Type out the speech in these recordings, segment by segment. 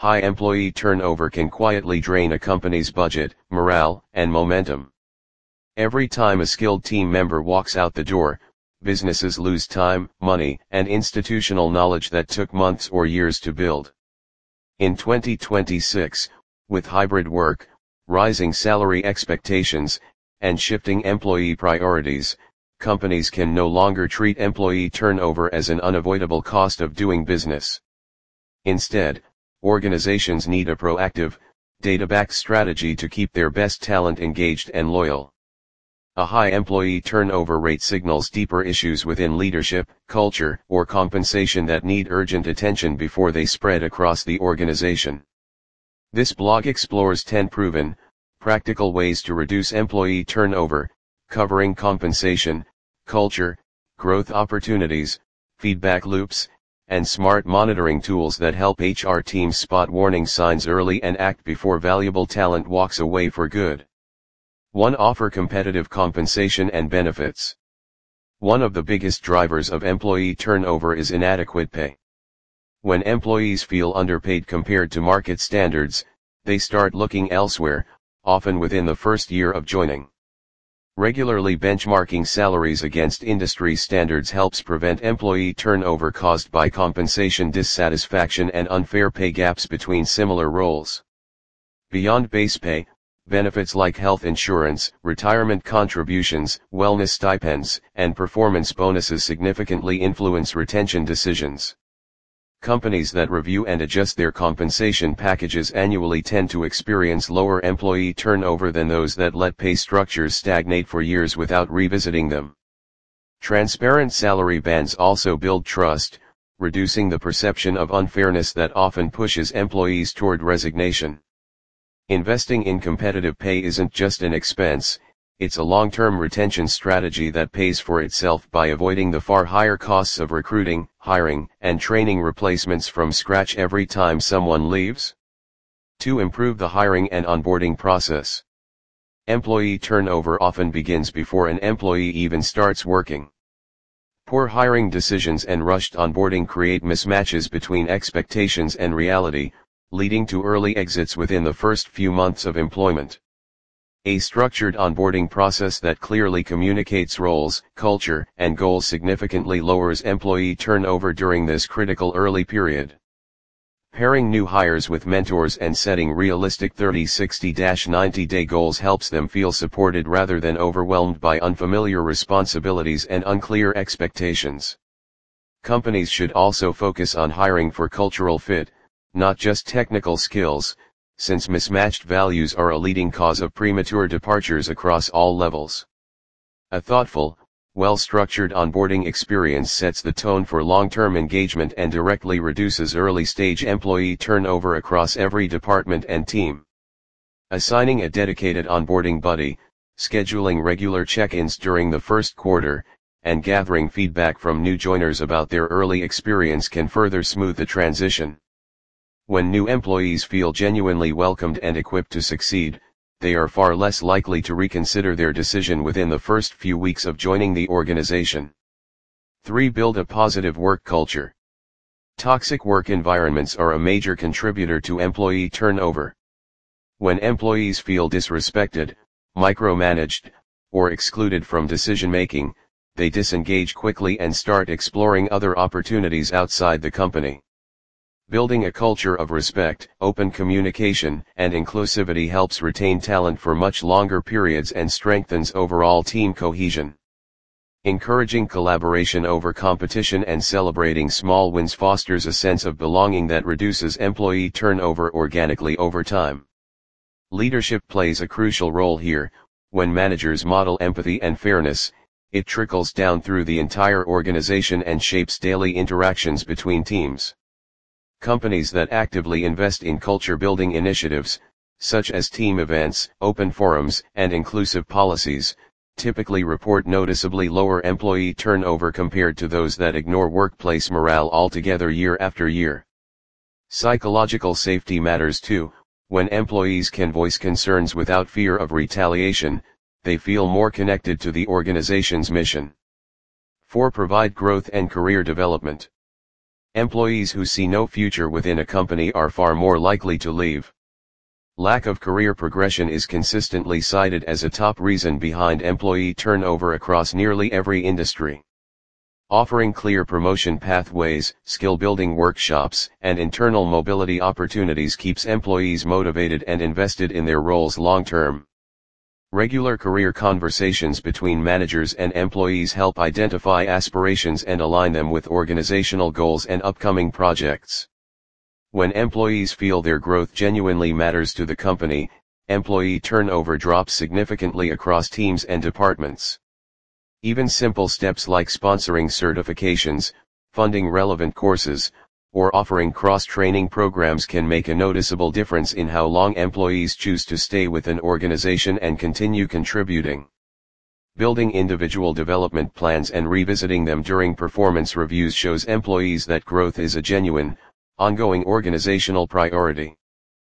High employee turnover can quietly drain a company's budget, morale, and momentum. Every time a skilled team member walks out the door, businesses lose time, money, and institutional knowledge that took months or years to build. In 2026, with hybrid work, rising salary expectations, and shifting employee priorities, companies can no longer treat employee turnover as an unavoidable cost of doing business. Instead, organizations need a proactive, data-backed strategy to keep their best talent engaged and loyal. A high employee turnover rate signals deeper issues within leadership, culture, or compensation that need urgent attention before they spread across the organization. This blog explores 10 proven, practical ways to reduce employee turnover, covering compensation, culture, growth opportunities, feedback loops, and smart monitoring tools that help HR teams spot warning signs early and act before valuable talent walks away for good. 1. Offer competitive compensation and benefits. One of the biggest drivers of employee turnover is inadequate pay. When employees feel underpaid compared to market standards, they start looking elsewhere, often within the first year of joining. Regularly benchmarking salaries against industry standards helps prevent employee turnover caused by compensation dissatisfaction and unfair pay gaps between similar roles. Beyond base pay, benefits like health insurance, retirement contributions, wellness stipends, and performance bonuses significantly influence retention decisions. Companies that review and adjust their compensation packages annually tend to experience lower employee turnover than those that let pay structures stagnate for years without revisiting them. Transparent salary bands also build trust, reducing the perception of unfairness that often pushes employees toward resignation. Investing in competitive pay isn't just an expense, it's a long-term retention strategy that pays for itself by avoiding the far higher costs of recruiting, hiring, and training replacements from scratch every time someone leaves. 2. Improve the hiring and onboarding process. Employee turnover often begins before an employee even starts working. Poor hiring decisions and rushed onboarding create mismatches between expectations and reality, leading to early exits within the first few months of employment. A structured onboarding process that clearly communicates roles, culture, and goals significantly lowers employee turnover during this critical early period. Pairing new hires with mentors and setting realistic 30, 60-90-day goals helps them feel supported rather than overwhelmed by unfamiliar responsibilities and unclear expectations. Companies should also focus on hiring for cultural fit, not just technical skills, since mismatched values are a leading cause of premature departures across all levels. A thoughtful, well-structured onboarding experience sets the tone for long-term engagement and directly reduces early-stage employee turnover across every department and team. Assigning a dedicated onboarding buddy, scheduling regular check-ins during the first quarter, and gathering feedback from new joiners about their early experience can further smooth the transition. When new employees feel genuinely welcomed and equipped to succeed, they are far less likely to reconsider their decision within the first few weeks of joining the organization. 3. Build a positive work culture. Toxic work environments are a major contributor to employee turnover. When employees feel disrespected, micromanaged, or excluded from decision-making, they disengage quickly and start exploring other opportunities outside the company. Building a culture of respect, open communication, and inclusivity helps retain talent for much longer periods and strengthens overall team cohesion. Encouraging collaboration over competition and celebrating small wins fosters a sense of belonging that reduces employee turnover organically over time. Leadership plays a crucial role here. When managers model empathy and fairness, it trickles down through the entire organization and shapes daily interactions between teams. Companies that actively invest in culture-building initiatives, such as team events, open forums, and inclusive policies, typically report noticeably lower employee turnover compared to those that ignore workplace morale altogether year after year. Psychological safety matters too. When employees can voice concerns without fear of retaliation, they feel more connected to the organization's mission. 4. Provide growth and career development. Employees who see no future within a company are far more likely to leave. Lack of career progression is consistently cited as a top reason behind employee turnover across nearly every industry. Offering clear promotion pathways, skill-building workshops, and internal mobility opportunities keeps employees motivated and invested in their roles long-term. Regular career conversations between managers and employees help identify aspirations and align them with organizational goals and upcoming projects. When employees feel their growth genuinely matters to the company, employee turnover drops significantly across teams and departments. Even simple steps like sponsoring certifications, funding relevant courses, or offering cross-training programs can make a noticeable difference in how long employees choose to stay with an organization and continue contributing. Building individual development plans and revisiting them during performance reviews shows employees that growth is a genuine, ongoing organizational priority.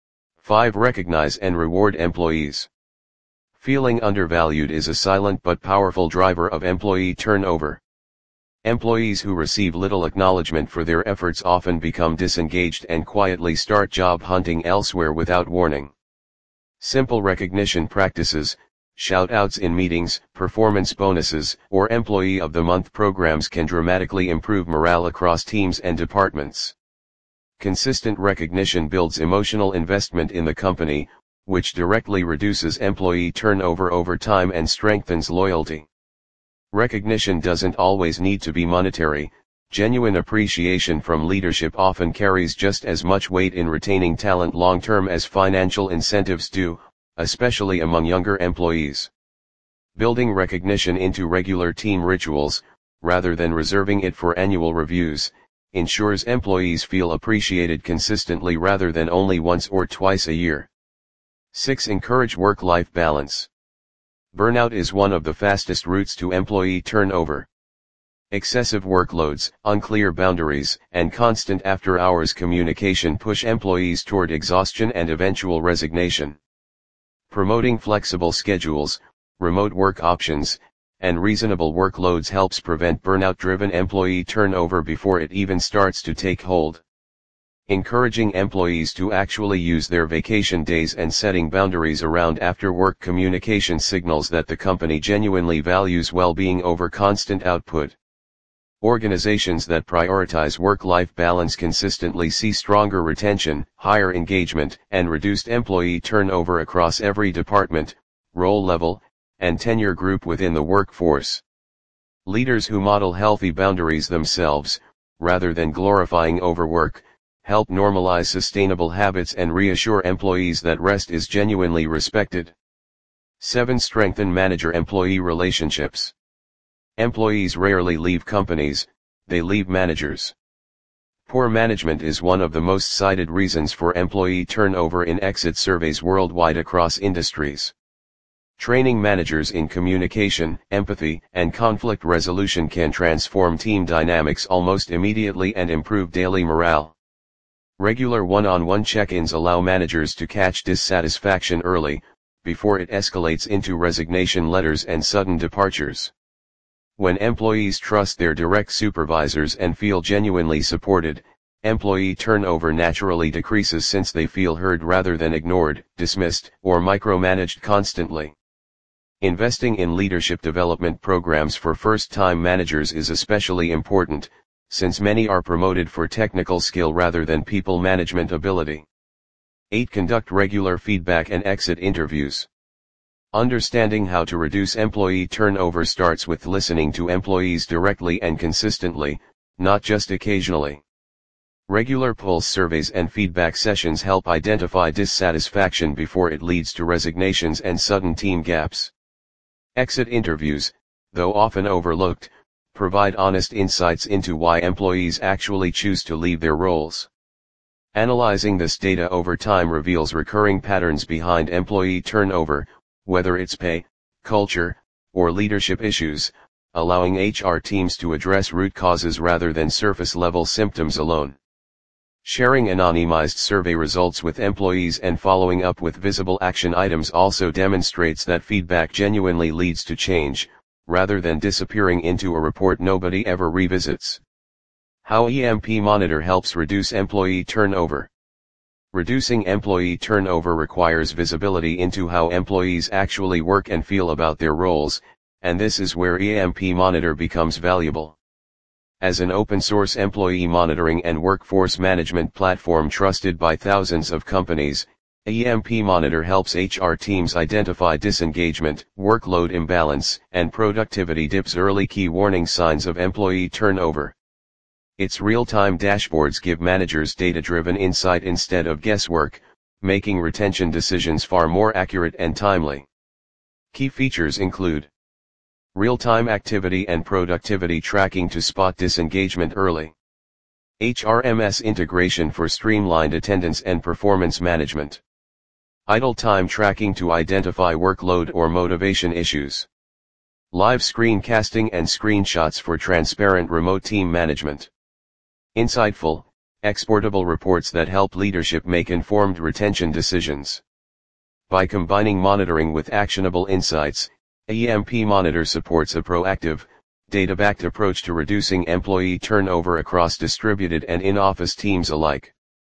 5. Recognize and reward employees. Feeling undervalued is a silent but powerful driver of employee turnover. Employees who receive little acknowledgement for their efforts often become disengaged and quietly start job hunting elsewhere without warning. Simple recognition practices, shout-outs in meetings, performance bonuses, or Employee of the Month programs can dramatically improve morale across teams and departments. Consistent recognition builds emotional investment in the company, which directly reduces employee turnover over time and strengthens loyalty. Recognition doesn't always need to be monetary. Genuine appreciation from leadership often carries just as much weight in retaining talent long-term as financial incentives do, especially among younger employees. Building recognition into regular team rituals, rather than reserving it for annual reviews, ensures employees feel appreciated consistently rather than only once or twice a year. 6. Encourage work-life balance. Burnout is one of the fastest routes to employee turnover. Excessive workloads, unclear boundaries, and constant after-hours communication push employees toward exhaustion and eventual resignation. Promoting flexible schedules, remote work options, and reasonable workloads helps prevent burnout-driven employee turnover before it even starts to take hold. Encouraging employees to actually use their vacation days and setting boundaries around after-work communication signals that the company genuinely values well-being over constant output. Organizations that prioritize work-life balance consistently see stronger retention, higher engagement, and reduced employee turnover across every department, role level, and tenure group within the workforce. Leaders who model healthy boundaries themselves, rather than glorifying overwork, help normalize sustainable habits and reassure employees that rest is genuinely respected. 7. Strengthen manager-employee relationships. Employees rarely leave companies, they leave managers. Poor management is one of the most cited reasons for employee turnover in exit surveys worldwide across industries. Training managers in communication, empathy, and conflict resolution can transform team dynamics almost immediately and improve daily morale. Regular one-on-one check-ins allow managers to catch dissatisfaction early, before it escalates into resignation letters and sudden departures. When employees trust their direct supervisors and feel genuinely supported, employee turnover naturally decreases since they feel heard rather than ignored, dismissed, or micromanaged constantly. Investing in leadership development programs for first-time managers is especially important, since many are promoted for technical skill rather than people management ability. 8. Conduct regular feedback and exit interviews. Understanding how to reduce employee turnover starts with listening to employees directly and consistently, not just occasionally. Regular pulse surveys and feedback sessions help identify dissatisfaction before it leads to resignations and sudden team gaps. Exit interviews, though often overlooked, provide honest insights into why employees actually choose to leave their roles. Analyzing this data over time reveals recurring patterns behind employee turnover, whether it's pay, culture, or leadership issues, allowing HR teams to address root causes rather than surface-level symptoms alone. Sharing anonymized survey results with employees and following up with visible action items also demonstrates that feedback genuinely leads to change, rather than disappearing into a report nobody ever revisits. How EMP Monitor helps reduce employee turnover. Reducing employee turnover requires visibility into how employees actually work and feel about their roles, and this is where EMP Monitor becomes valuable. As an open-source employee monitoring and workforce management platform trusted by thousands of companies, EMP Monitor helps HR teams identify disengagement, workload imbalance, and productivity dips, early key warning signs of employee turnover. Its real-time dashboards give managers data-driven insight instead of guesswork, making retention decisions far more accurate and timely. Key features include real-time activity and productivity tracking to spot disengagement early. HRMS integration for streamlined attendance and performance management. Idle time tracking to identify workload or motivation issues. Live screencasting and screenshots for transparent remote team management. Insightful, exportable reports that help leadership make informed retention decisions. By combining monitoring with actionable insights, EMP Monitor supports a proactive, data-backed approach to reducing employee turnover across distributed and in-office teams alike.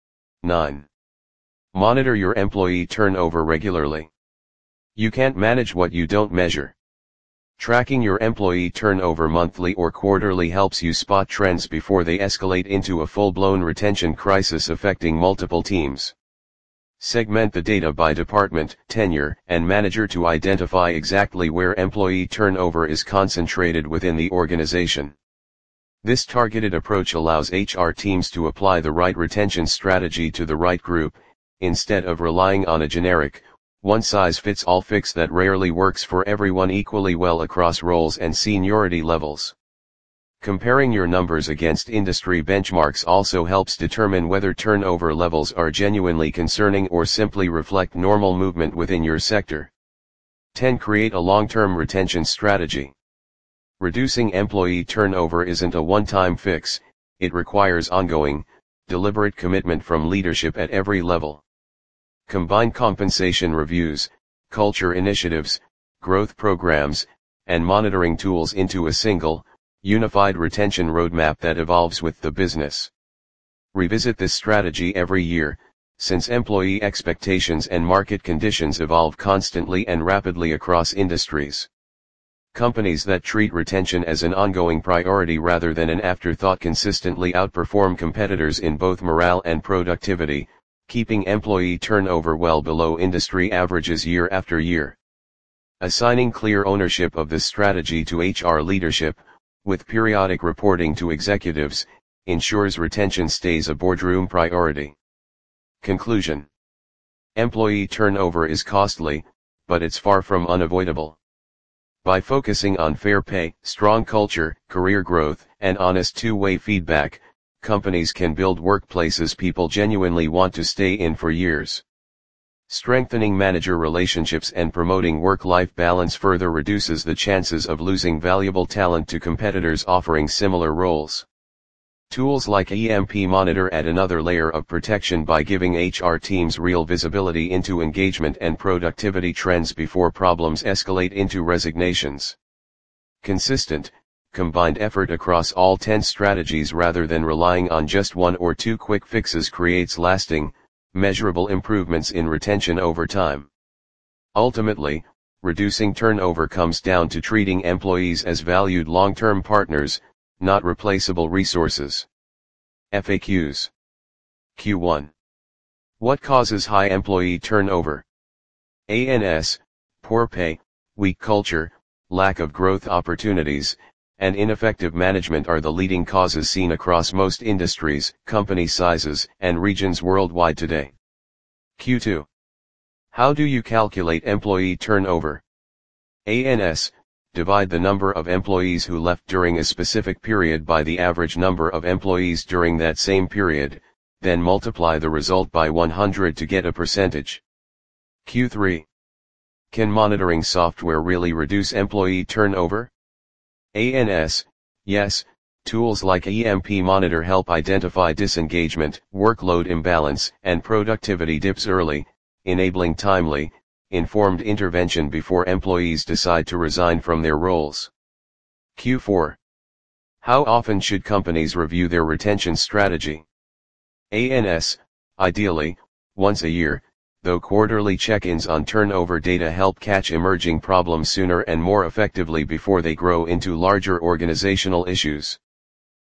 9. Monitor your employee turnover regularly. You can't manage what you don't measure. Tracking your employee turnover monthly or quarterly helps you spot trends before they escalate into a full-blown retention crisis affecting multiple teams. Segment the data by department, tenure, and manager to identify exactly where employee turnover is concentrated within the organization. This targeted approach allows HR teams to apply the right retention strategy to the right group, instead of relying on a generic, one-size-fits-all fix that rarely works for everyone equally well across roles and seniority levels. Comparing your numbers against industry benchmarks also helps determine whether turnover levels are genuinely concerning or simply reflect normal movement within your sector. 10. Create a long-term retention strategy. Reducing employee turnover isn't a one-time fix, it requires ongoing, deliberate commitment from leadership at every level. Combine compensation reviews, culture initiatives, growth programs, and monitoring tools into a single, unified retention roadmap that evolves with the business. Revisit this strategy every year, since employee expectations and market conditions evolve constantly and rapidly across industries. Companies that treat retention as an ongoing priority rather than an afterthought consistently outperform competitors in both morale and productivity, keeping employee turnover well below industry averages year after year. Assigning clear ownership of this strategy to HR leadership, with periodic reporting to executives, ensures retention stays a boardroom priority. Conclusion. Employee turnover is costly, but it's far from unavoidable. By focusing on fair pay, strong culture, career growth, and honest two-way feedback, companies can build workplaces people genuinely want to stay in for years. Strengthening manager relationships and promoting work-life balance further reduces the chances of losing valuable talent to competitors offering similar roles. Tools like EMP Monitor add another layer of protection by giving HR teams real visibility into engagement and productivity trends before problems escalate into resignations. Consistent, combined effort across all 10 strategies rather than relying on just one or two quick fixes creates lasting, measurable improvements in retention over time. Ultimately, reducing turnover comes down to treating employees as valued long-term partners, not replaceable resources. FAQs. Q1. What causes high employee turnover? ANS, poor pay, weak culture, lack of growth opportunities, and ineffective management are the leading causes seen across most industries, company sizes, and regions worldwide today. Q2. How do you calculate employee turnover? ANS, divide the number of employees who left during a specific period by the average number of employees during that same period, then multiply the result by 100 to get a percentage. Q3. Can monitoring software really reduce employee turnover? ANS, yes, tools like EMP Monitor help identify disengagement, workload imbalance, and productivity dips early, enabling timely, informed intervention before employees decide to resign from their roles. Q4. How often should companies review their retention strategy? ANS, ideally, once a year, though quarterly check-ins on turnover data help catch emerging problems sooner and more effectively before they grow into larger organizational issues.